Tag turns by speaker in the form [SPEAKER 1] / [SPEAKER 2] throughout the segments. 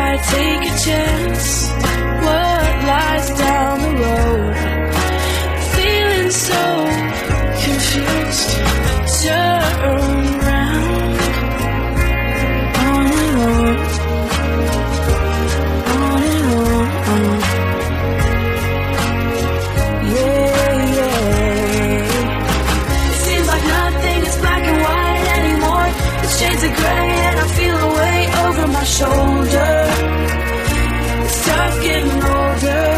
[SPEAKER 1] I take a chance? What lies down the road? Feeling so confused. Turn around. On and on. On and on. Yeah, yeah. It seems like nothing is black and white anymore. The shades are gray and I feel the weight over my shoulder. It's tough getting older.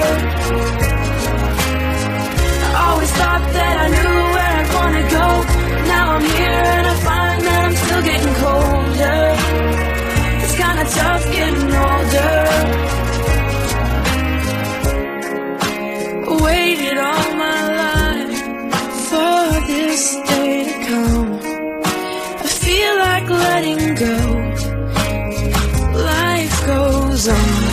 [SPEAKER 1] I always thought that I knew where I'd wanna go. Now I'm here and I find that I'm still getting colder. It's kinda tough getting older. Waited all my life for this day to come. I feel like letting go. Life goes on.